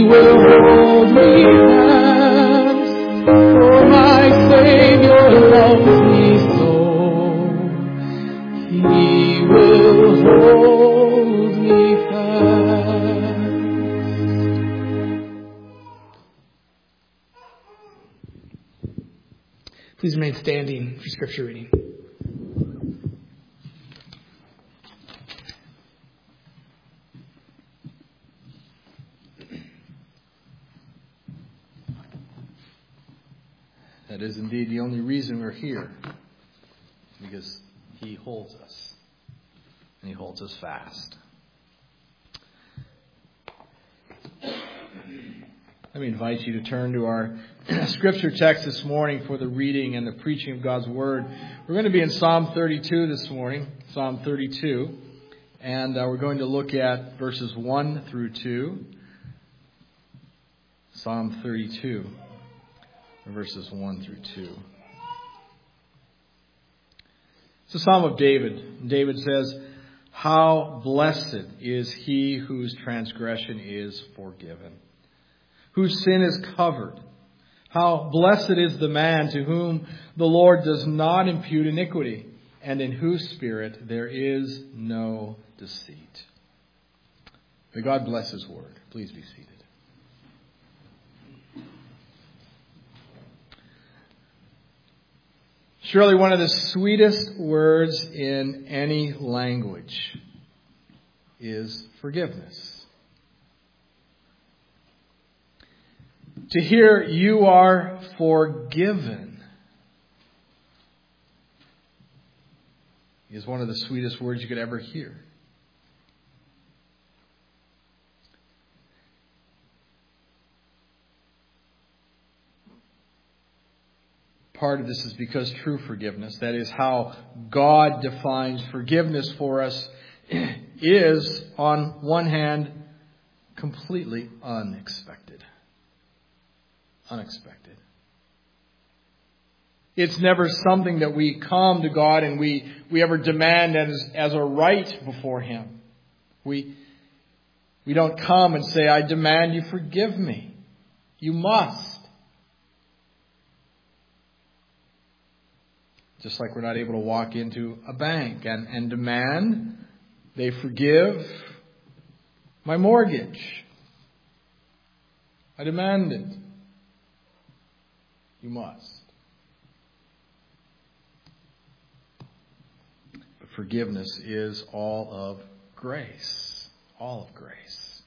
will hold me fast, for my Savior loves me so. He will hold me fast. Please remain standing for Scripture reading. That is indeed the only reason we're here, because He holds us, and He holds us fast. Let me invite you to turn to our scripture text this morning for the reading and the preaching of God's Word. We're going to be in Psalm 32 this morning, Psalm 32, and we're going to look at verses 1 through 2. Psalm 32, verses 1 through 2. It's a Psalm of David. David says, "How blessed is he whose transgression is forgiven, whose sin is covered. How blessed is the man to whom the Lord does not impute iniquity, and in whose spirit there is no deceit." May God bless His word. Please be seated. Surely one of the sweetest words in any language is forgiveness. To hear "you are forgiven" is one of the sweetest words you could ever hear. Part of this is because true forgiveness, that is how God defines forgiveness for us, is on one hand completely unexpected. Unexpected. It's never something that we come to God and we ever demand as a right before Him. We don't come and say, "I demand you forgive me." You must. Just like we're not able to walk into a bank and demand they forgive my mortgage. I demand it. You must. But forgiveness is all of grace. All of grace.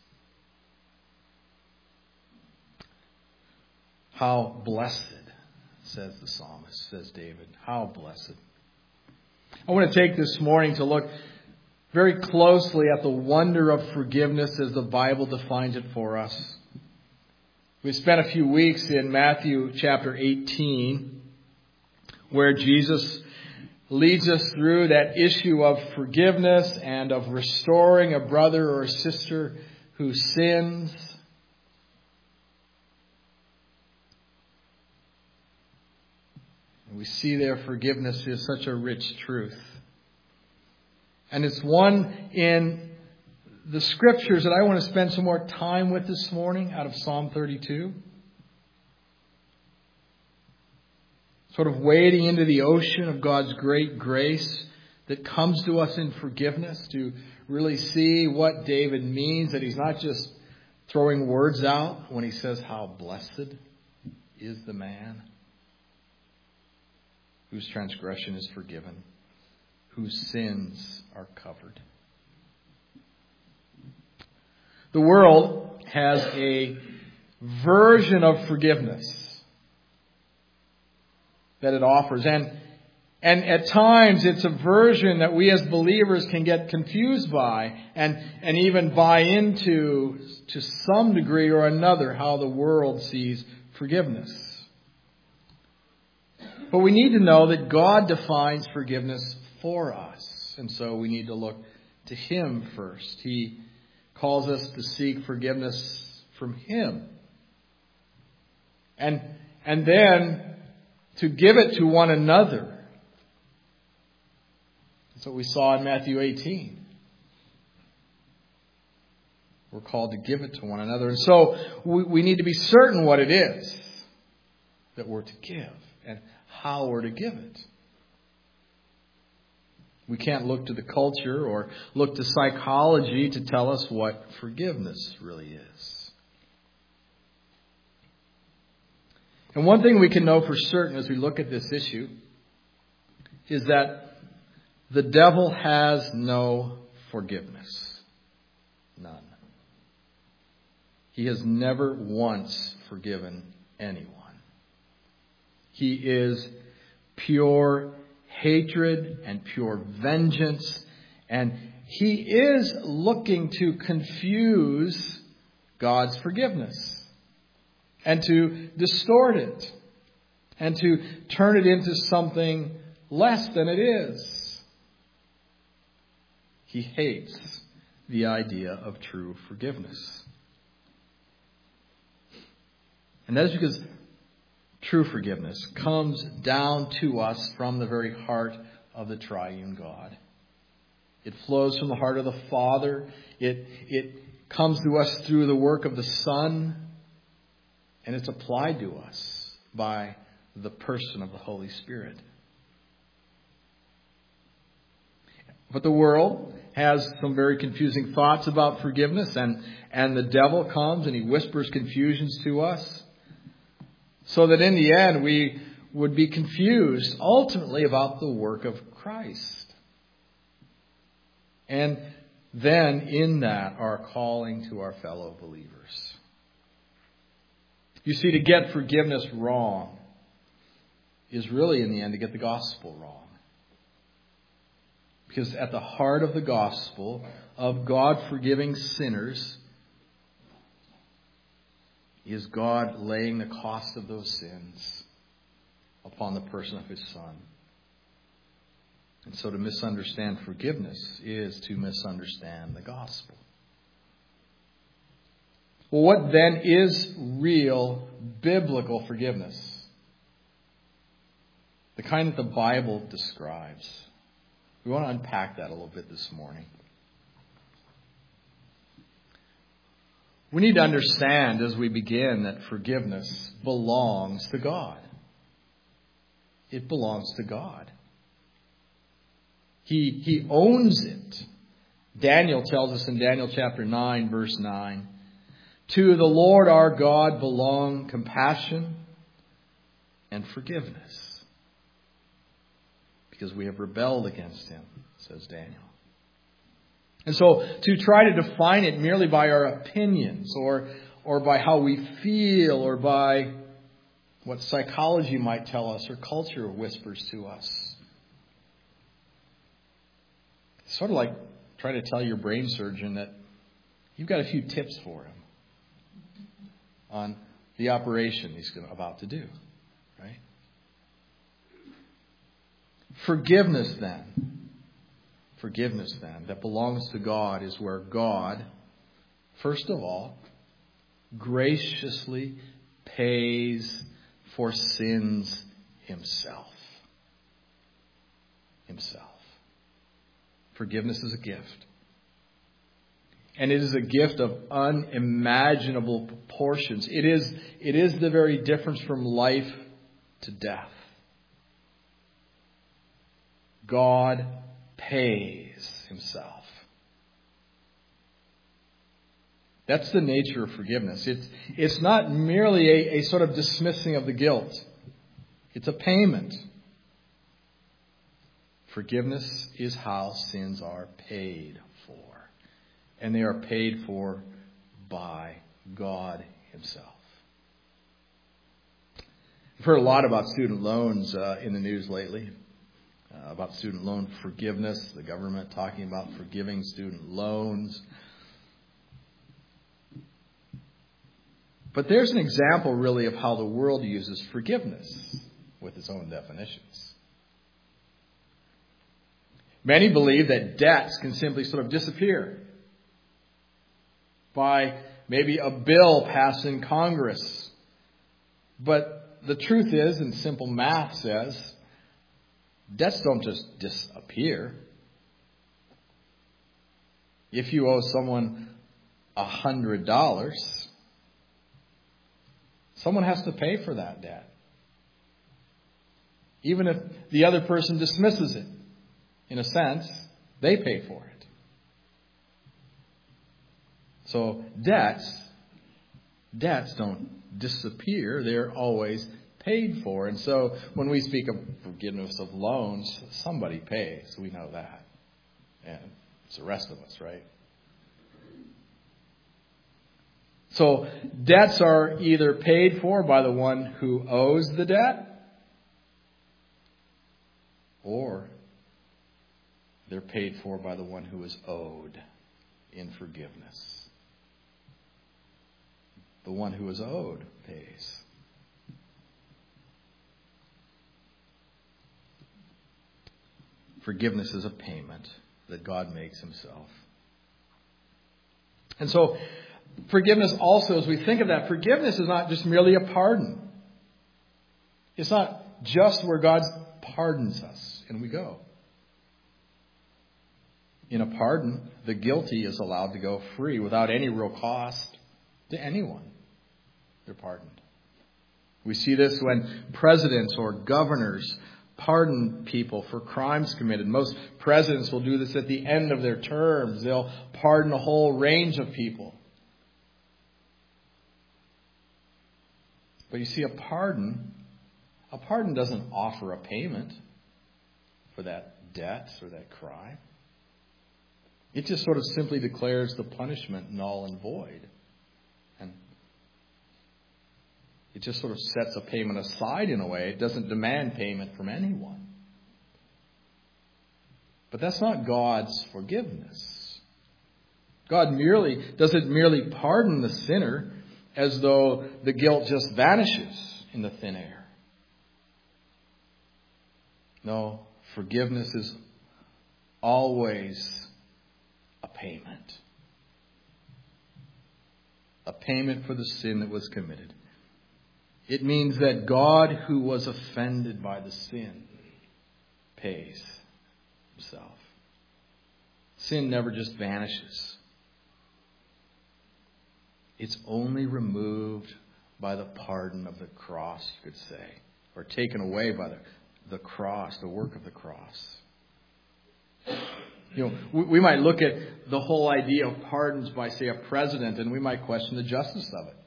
How blessed, says the psalmist, says David. How blessed. I want to take this morning to look very closely at the wonder of forgiveness as the Bible defines it for us. We spent a few weeks in Matthew chapter 18, where Jesus leads us through that issue of forgiveness and of restoring a brother or a sister who sins. And we see there forgiveness is such a rich truth. And it's one in the Scriptures that I want to spend some more time with this morning out of Psalm 32. Sort of wading into the ocean of God's great grace that comes to us in forgiveness, to really see what David means, that he's not just throwing words out when he says how blessed is the man whose transgression is forgiven, whose sins are covered. The world has a version of forgiveness that it offers. And at times it's a version that we as believers can get confused by and even buy into to some degree or another how the world sees forgiveness. But we need to know that God defines forgiveness for us. And so we need to look to Him first. He calls us to seek forgiveness from Him. And then to give it to one another. That's what we saw in Matthew 18. We're called to give it to one another. And so we need to be certain what it is that we're to give and how we're to give it. We can't look to the culture or look to psychology to tell us what forgiveness really is. And one thing we can know for certain as we look at this issue is that the devil has no forgiveness. None. He has never once forgiven anyone. He is pure hatred and pure vengeance, and he is looking to confuse God's forgiveness and to distort it and to turn it into something less than it is. He hates the idea of true forgiveness. And that is because true forgiveness comes down to us from the very heart of the triune God. It flows from the heart of the Father. It comes to us through the work of the Son. And it's applied to us by the person of the Holy Spirit. But the world has some very confusing thoughts about forgiveness. And the devil comes and he whispers confusions to us, so that in the end we would be confused ultimately about the work of Christ. And then in that our calling to our fellow believers. You see, to get forgiveness wrong is really in the end to get the gospel wrong. Because at the heart of the gospel of God forgiving sinners is God laying the cost of those sins upon the person of His Son. And so to misunderstand forgiveness is to misunderstand the gospel. Well, what then is real biblical forgiveness? The kind that the Bible describes. We want to unpack that a little bit this morning. We need to understand as we begin that forgiveness belongs to God. It belongs to God. He owns it. Daniel tells us in Daniel chapter 9, verse 9, "To the Lord our God belong compassion and forgiveness, because we have rebelled against Him," says Daniel. And so to try to define it merely by our opinions or by how we feel or by what psychology might tell us or culture whispers to us. It's sort of like trying to tell your brain surgeon that you've got a few tips for him on the operation he's about to do. Right? Forgiveness then, that belongs to God is where God, first of all, graciously pays for sins Himself. Forgiveness is a gift. And it is a gift of unimaginable proportions. It is the very difference from life to death. God pays Himself. That's the nature of forgiveness. It's not merely a sort of dismissing of the guilt. It's a payment. Forgiveness is how sins are paid for. And they are paid for by God Himself. We've heard a lot about student loans in the news lately. About student loan forgiveness, the government talking about forgiving student loans. But there's an example really of how the world uses forgiveness with its own definitions. Many believe that debts can simply sort of disappear by maybe a bill passed in Congress. But the truth is, and simple math says, debts don't just disappear. If you owe someone $100, someone has to pay for that debt. Even if the other person dismisses it, in a sense, they pay for it. So debts don't disappear. They're always paid for. And so when we speak of forgiveness of loans, somebody pays. We know that. And it's the rest of us, right? So debts are either paid for by the one who owes the debt, or they're paid for by the one who is owed in forgiveness. The one who is owed pays. Forgiveness is a payment that God makes himself. And so, forgiveness also, as we think of that, forgiveness is not just merely a pardon. It's not just where God pardons us and we go. In a pardon, the guilty is allowed to go free without any real cost to anyone. They're pardoned. We see this when presidents or governors pardon people for crimes committed. Most presidents will do this at the end of their terms. They'll pardon a whole range of people. But you see, a pardon doesn't offer a payment for that debt or that crime. It just sort of simply declares the punishment null and void. And it just sort of sets a payment aside in a way. It doesn't demand payment from anyone. But that's not God's forgiveness. God doesn't merely pardon the sinner as though the guilt just vanishes in the thin air. No, forgiveness is always a payment. A payment for the sin that was committed. It means that God, who was offended by the sin, pays himself. Sin never just vanishes. It's only removed by the pardon of the cross, you could say, or taken away by the cross, the work of the cross. You know, we might look at the whole idea of pardons by, say, a president, and we might question the justice of it.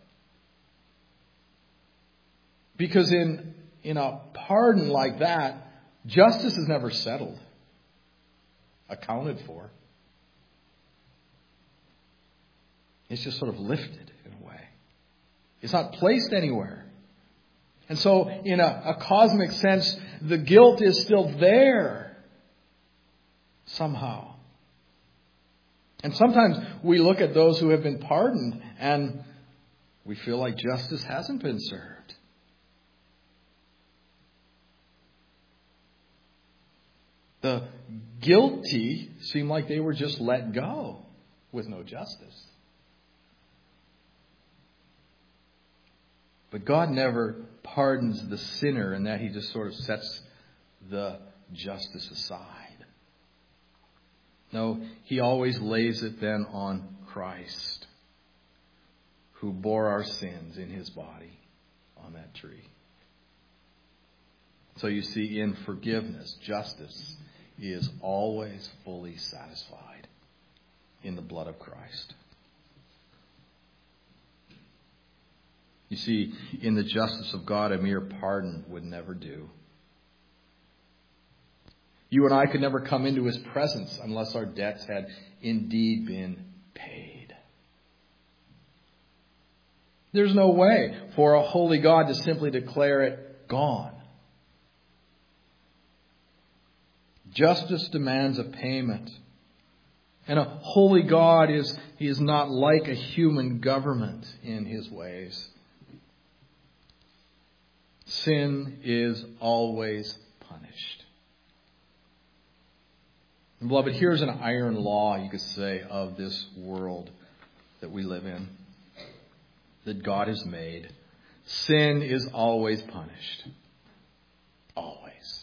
Because in a pardon like that, justice is never settled, accounted for. It's just sort of lifted in a way. It's not placed anywhere. And so, in a cosmic sense, the guilt is still there somehow. And sometimes we look at those who have been pardoned and we feel like justice hasn't been served. The guilty seem like they were just let go with no justice. But God never pardons the sinner in that he just sort of sets the justice aside. No, he always lays it then on Christ, who bore our sins in his body on that tree. So you see, in forgiveness, justice is always fully satisfied in the blood of Christ. You see, in the justice of God, a mere pardon would never do. You and I could never come into his presence unless our debts had indeed been paid. There's no way for a holy God to simply declare it gone. Justice demands a payment. And a holy God he is not like a human government in his ways. Sin is always punished. And beloved, here's an iron law, you could say, of this world that we live in, that God has made. Sin is always punished. Always.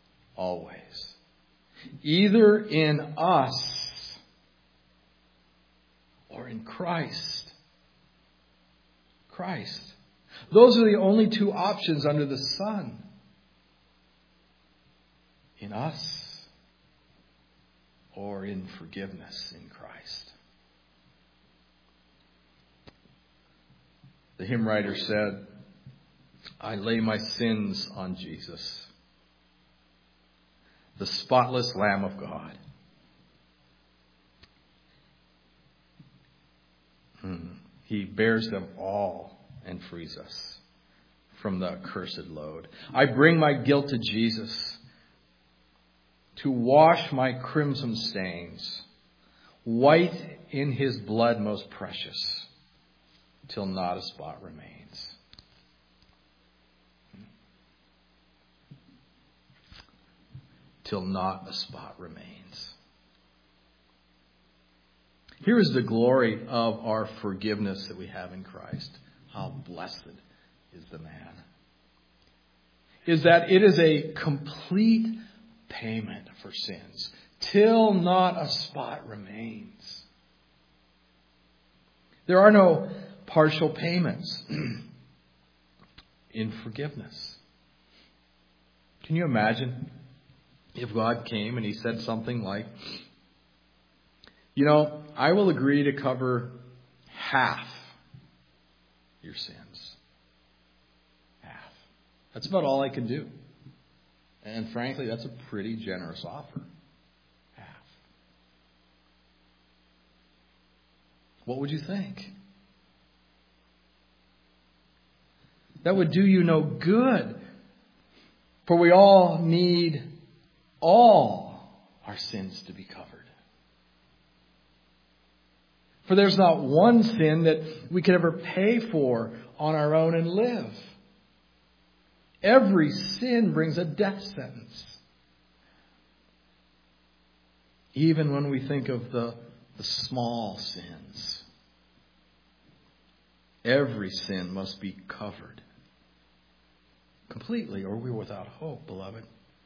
Always. Either in us in Christ. Christ. Those are the only two options under the sun. In us or in forgiveness in Christ. The hymn writer said, I lay my sins on Jesus, the spotless Lamb of God. He bears them all and frees us from the accursed load. I bring my guilt to Jesus to wash my crimson stains, white in his blood most precious, till not a spot remains. Till not a spot remains. Here is the glory of our forgiveness that we have in Christ. How blessed is the man. Is that it is a complete payment for sins, till not a spot remains. There are no partial payments in forgiveness. Can you imagine if God came and he said something like, I will agree to cover half your sins. Half. That's about all I can do. And frankly, that's a pretty generous offer. Half. What would you think? That would do you no good. For we all need all our sins to be covered. For there's not one sin that we could ever pay for on our own and live. Every sin brings a death sentence. Even when we think of the small sins. Every sin must be covered completely, or we're without hope, beloved.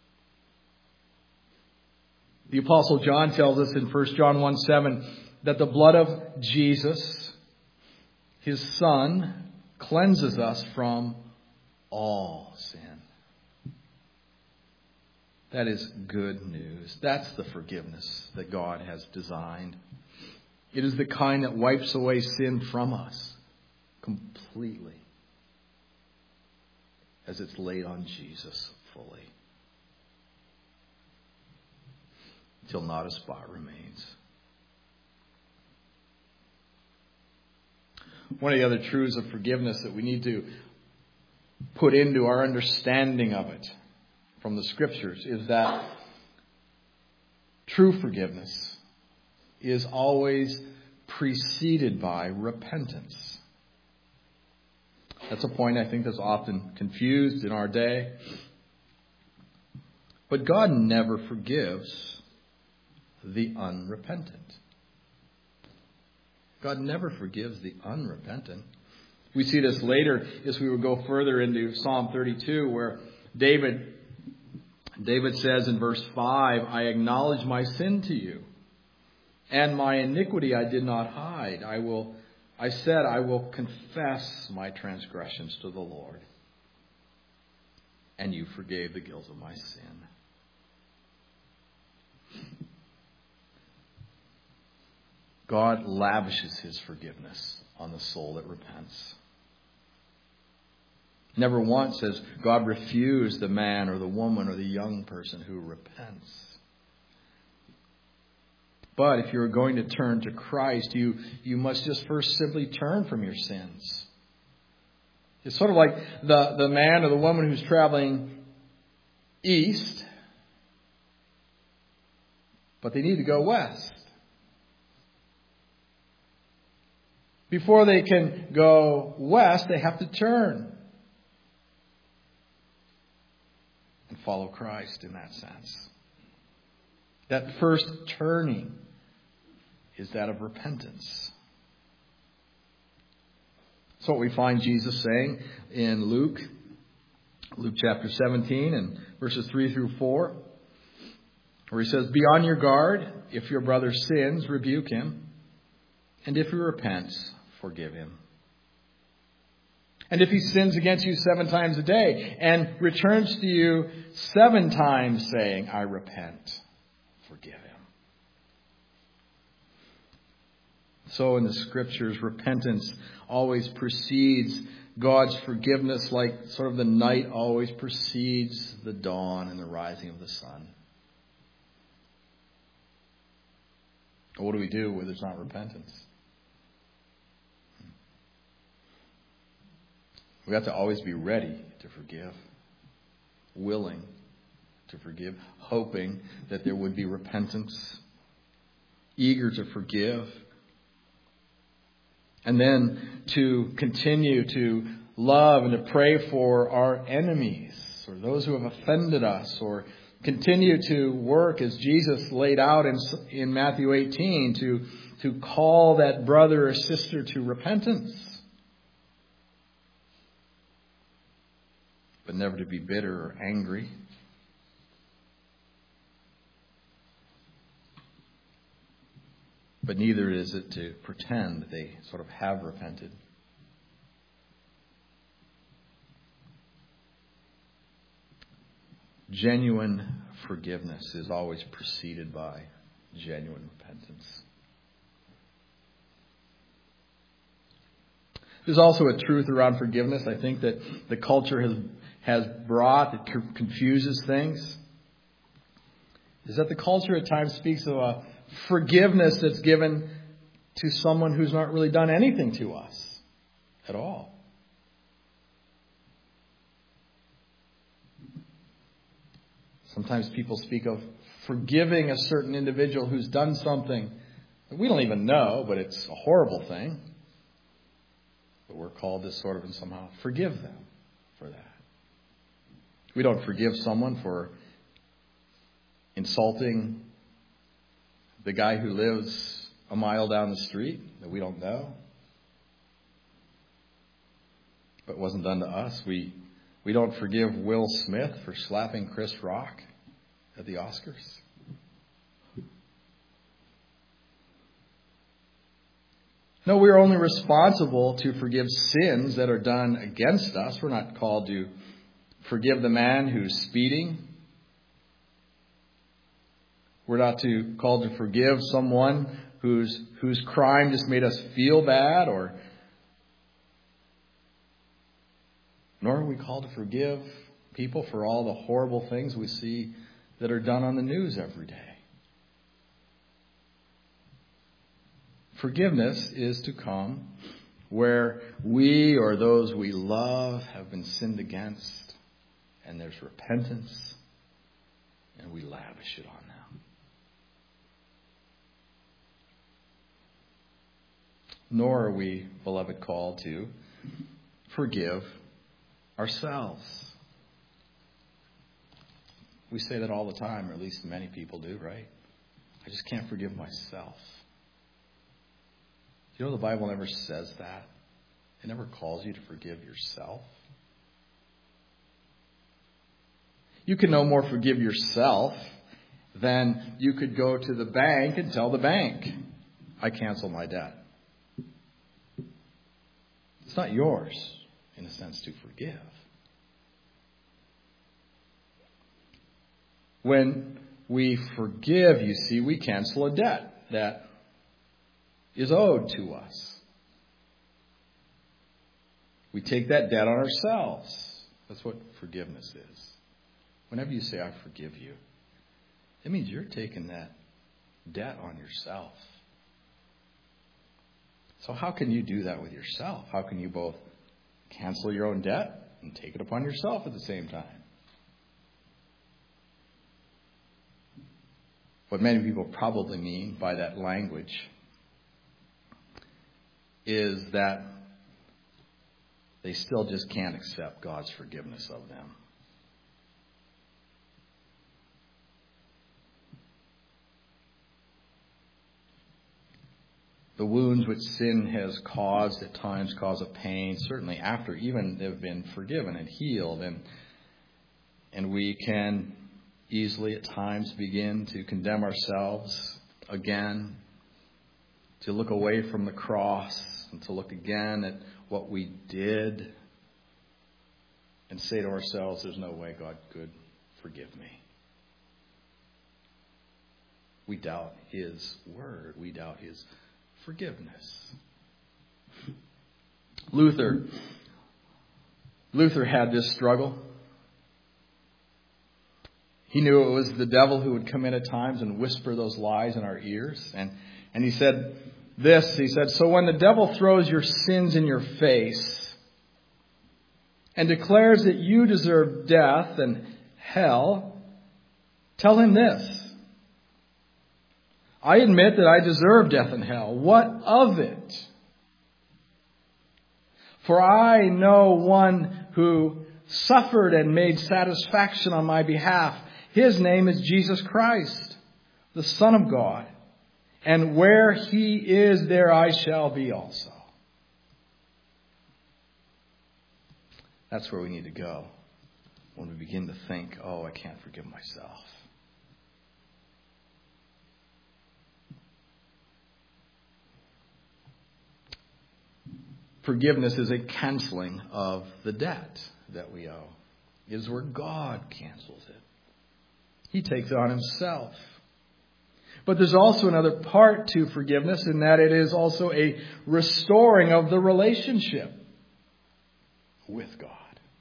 The Apostle John tells us in 1 John 1:7 that the blood of Jesus, his Son, cleanses us from all sin. That is good news. That's the forgiveness that God has designed. It is the kind that wipes away sin from us completely, as it's laid on Jesus fully, till not a spot remains. One of the other truths of forgiveness that we need to put into our understanding of it from the Scriptures is that true forgiveness is always preceded by repentance. That's a point I think that's often confused in our day. But God never forgives the unrepentant. God never forgives the unrepentant. We see this later as we would go further into Psalm 32, where David says in verse 5, I acknowledge my sin to you, and my iniquity I did not hide. I said, I will confess my transgressions to the Lord, and you forgave the guilt of my sin. God lavishes his forgiveness on the soul that repents. Never once has God refused the man or the woman or the young person who repents. But if you're going to turn to Christ, you must just first simply turn from your sins. It's sort of like the man or the woman who's traveling east, but they need to go west. Before they can go west, they have to turn and follow Christ in that sense. That first turning is that of repentance. That's what we find Jesus saying in Luke chapter 17 and verses 3 through 4, where he says, be on your guard. If your brother sins, rebuke him. And if he repents, forgive him. And if he sins against you 7 times a day and returns to you 7 times saying, I repent, forgive him. So in the Scriptures, repentance always precedes God's forgiveness, like sort of the night always precedes the dawn and the rising of the sun. But what do we do when there's not repentance? We have to always be ready to forgive, willing to forgive, hoping that there would be repentance, eager to forgive, and then to continue to love and to pray for our enemies or those who have offended us, or continue to work as Jesus laid out in Matthew 18 to call that brother or sister to repentance. But never to be bitter or angry. But neither is it to pretend that they sort of have repented. Genuine forgiveness is always preceded by genuine repentance. There's also a truth around forgiveness, I think, that the culture has brought that confuses things. Is that the culture at times speaks of a forgiveness that's given to someone who's not really done anything to us at all. Sometimes people speak of forgiving a certain individual who's done something that we don't even know, but it's a horrible thing. But we're called to sort of somehow forgive them for that. We don't forgive someone for insulting the guy who lives a mile down the street that we don't know, but wasn't done to us. We don't forgive Will Smith for slapping Chris Rock at the Oscars. No, we are only responsible to forgive sins that are done against us. We're not called to forgive the man who's speeding. We're not called to forgive someone whose crime just made us feel bad, nor are we called to forgive people for all the horrible things we see that are done on the news every day. Forgiveness is to come where we or those we love have been sinned against, and there's repentance, and we lavish it on them. Nor are we, beloved, called to forgive ourselves. We say that all the time, or at least many people do, right? I just can't forgive myself. You know the Bible never says that. It never calls you to forgive yourself. You can no more forgive yourself than you could go to the bank and tell the bank, I cancel my debt. It's not yours, in a sense, to forgive. When we forgive, you see, we cancel a debt that is owed to us. We take that debt on ourselves. That's what forgiveness is. Whenever you say, I forgive you, it means you're taking that debt on yourself. So how can you do that with yourself? How can you both cancel your own debt and take it upon yourself at the same time? What many people probably mean by that language is that they still just can't accept God's forgiveness of them. The wounds which sin has caused at times cause a pain, certainly after even they've been forgiven and healed. And we can easily at times begin to condemn ourselves again to look away from the cross and to look again at what we did and say to ourselves, there's no way God could forgive me. We doubt His word. We doubt His forgiveness. Luther had this struggle. He knew it was the devil who would come in at times and whisper those lies in our ears. And he said this, he said, so when the devil throws your sins in your face and declares that you deserve death and hell, tell him this. I admit that I deserve death and hell. What of it? For I know one who suffered and made satisfaction on my behalf. His name is Jesus Christ, the Son of God. And where He is, there I shall be also. That's where we need to go when we begin to think, oh, I can't forgive myself. Forgiveness is a canceling of the debt that we owe. It is where God cancels it. He takes it on Himself. But there's also another part to forgiveness, in that it is also a restoring of the relationship with God.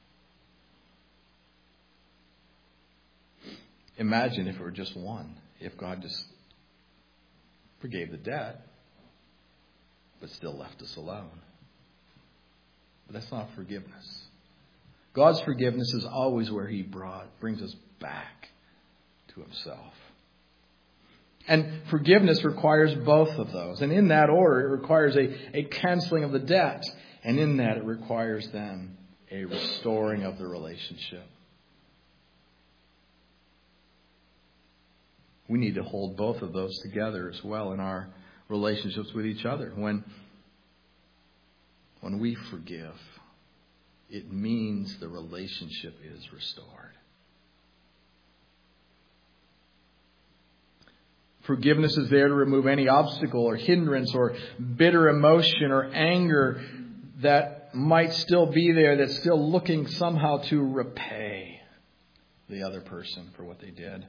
Imagine if it were just one. If God just forgave the debt, but still left us alone. But that's not forgiveness. God's forgiveness is always where He brings us back to Himself. And forgiveness requires both of those. And in that order, it requires a canceling of the debt. And in that, it requires then a restoring of the relationship. We need to hold both of those together as well in our relationships with each other. When we forgive, it means the relationship is restored. Forgiveness is there to remove any obstacle or hindrance or bitter emotion or anger that might still be there, that's still looking somehow to repay the other person for what they did.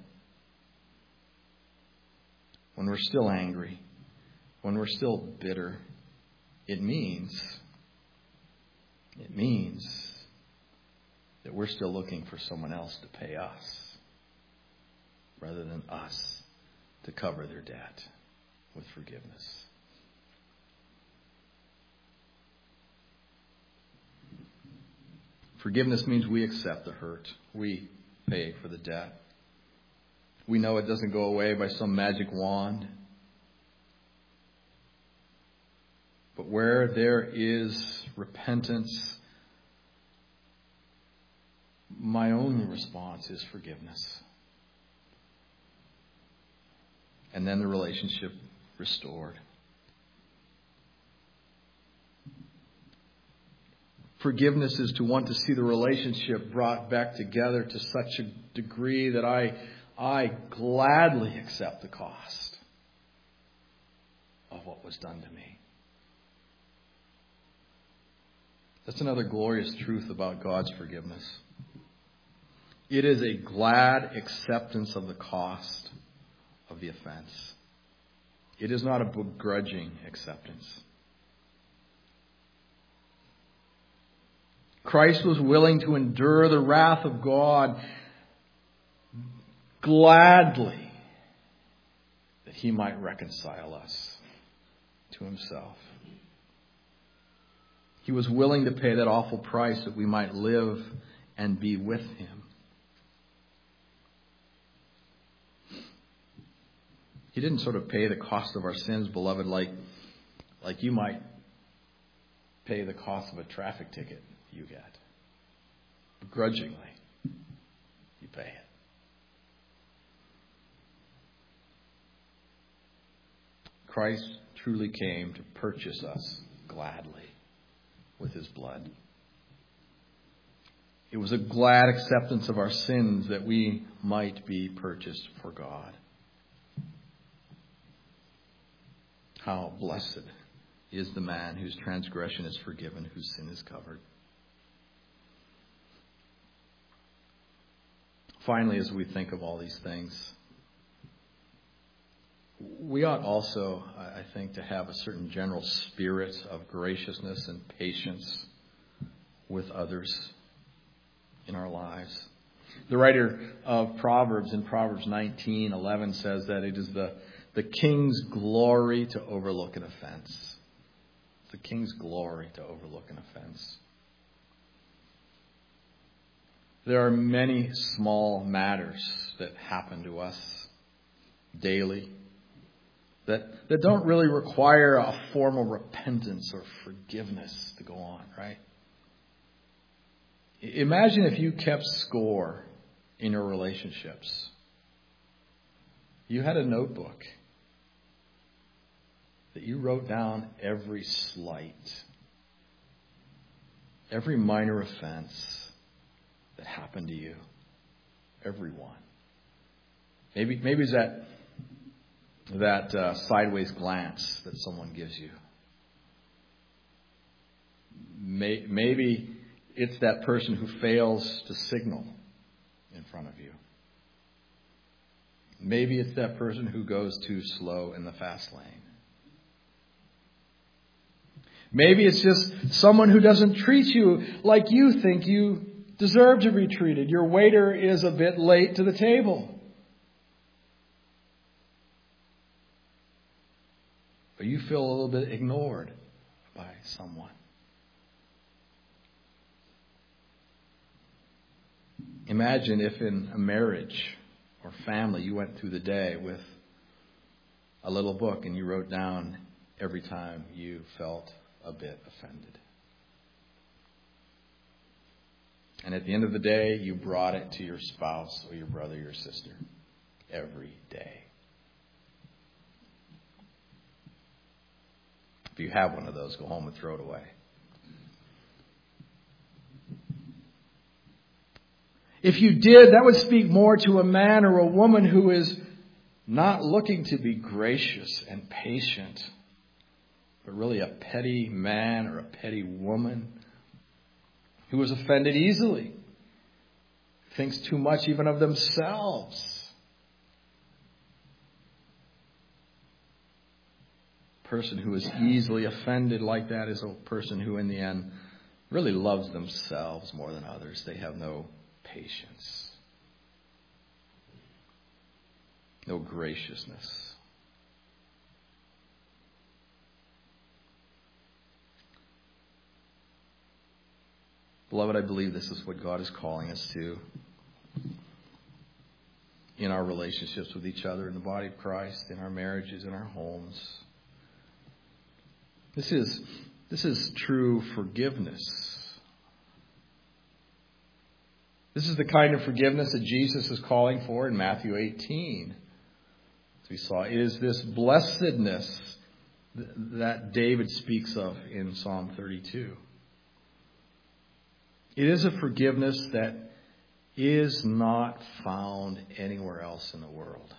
When we're still angry, when we're still bitter, it means that we're still looking for someone else to pay us rather than us to cover their debt with forgiveness. Forgiveness means we accept the hurt. We pay for the debt. We know it doesn't go away by some magic wand. But where there is repentance, my only response is forgiveness. And then the relationship restored. Forgiveness is to want to see the relationship brought back together to such a degree that I gladly accept the cost of what was done to me. That's another glorious truth about God's forgiveness. It is a glad acceptance of the cost of the offense. It is not a begrudging acceptance. Christ was willing to endure the wrath of God gladly that He might reconcile us to Himself. He was willing to pay that awful price that we might live and be with Him. He didn't sort of pay the cost of our sins, beloved, like you might pay the cost of a traffic ticket you get. Begrudgingly, you pay it. Christ truly came to purchase us gladly with His blood. It was a glad acceptance of our sins that we might be purchased for God. How blessed is the man whose transgression is forgiven, whose sin is covered. Finally, as we think of all these things, we ought also, I think, to have a certain general spirit of graciousness and patience with others in our lives. The writer of Proverbs in Proverbs 19:11 says that it is the king's glory to overlook an offense. The king's glory to overlook an offense. There are many small matters that happen to us daily that don't really require a formal repentance or forgiveness to go on, right? Imagine if you kept score in your relationships. You had a notebook that you wrote down every slight, every minor offense that happened to you. Every one. Maybe it's that sideways glance that someone gives you. Maybe it's that person who fails to signal in front of you. Maybe it's that person who goes too slow in the fast lane. Maybe it's just someone who doesn't treat you like you think you deserve to be treated. Your waiter is a bit late to the table. Or you feel a little bit ignored by someone. Imagine if in a marriage or family you went through the day with a little book and you wrote down every time you felt a bit offended. And at the end of the day, you brought it to your spouse or your brother or your sister every day. If you have one of those, go home and throw it away. If you did, that would speak more to a man or a woman who is not looking to be gracious and patient, but really a petty man or a petty woman who is offended easily, thinks too much even of themselves. A person who is easily offended like that is a person who in the end really loves themselves more than others. They have no patience, no graciousness. Beloved, I believe this is what God is calling us to in our relationships with each other, in the body of Christ, in our marriages, in our homes. This is true forgiveness. This is the kind of forgiveness that Jesus is calling for in Matthew 18. As we saw, it is this blessedness that David speaks of in Psalm 32. It is a forgiveness that is not found anywhere else in the world.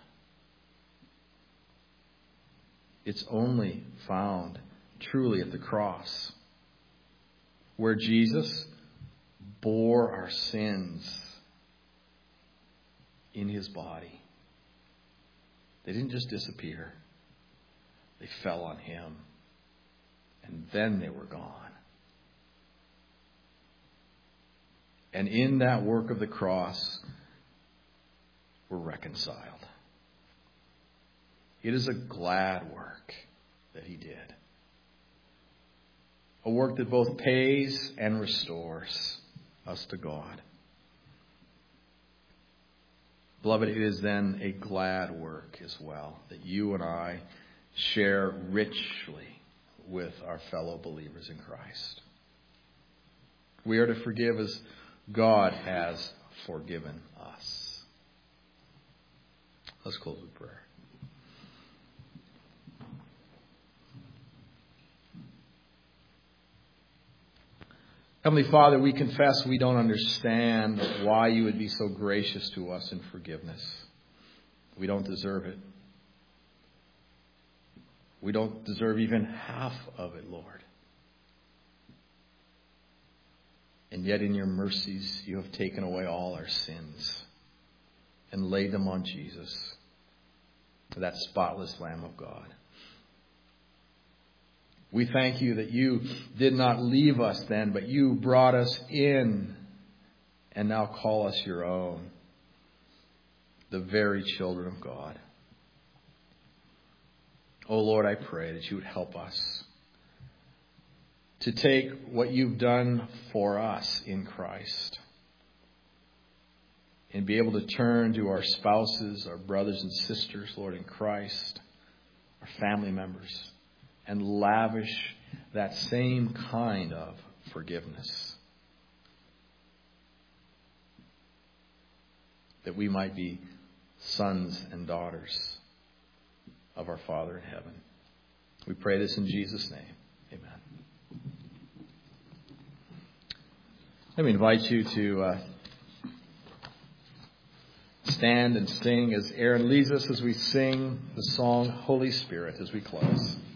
It's only found truly at the cross, where Jesus bore our sins in his body. They didn't just disappear. They fell on him. And then they were gone. And in that work of the cross, we're reconciled. It is a glad work that he did. A work that both pays and restores us to God. Beloved, it is then a glad work as well that you and I share richly with our fellow believers in Christ. We are to forgive as God has forgiven us. Let's close with prayer. Heavenly Father, we confess we don't understand why you would be so gracious to us in forgiveness. We don't deserve it. We don't deserve even half of it, Lord. And yet in your mercies, you have taken away all our sins and laid them on Jesus, that spotless Lamb of God. We thank you that you did not leave us then, but you brought us in and now call us your own, the very children of God. Oh Lord, I pray that you would help us to take what you've done for us in Christ and be able to turn to our spouses, our brothers and sisters, Lord, in Christ, our family members, and lavish that same kind of forgiveness, that we might be sons and daughters of our Father in heaven. We pray this in Jesus' name. Amen. Let me invite you to stand and sing as Aaron leads us as we sing the song Holy Spirit as we close.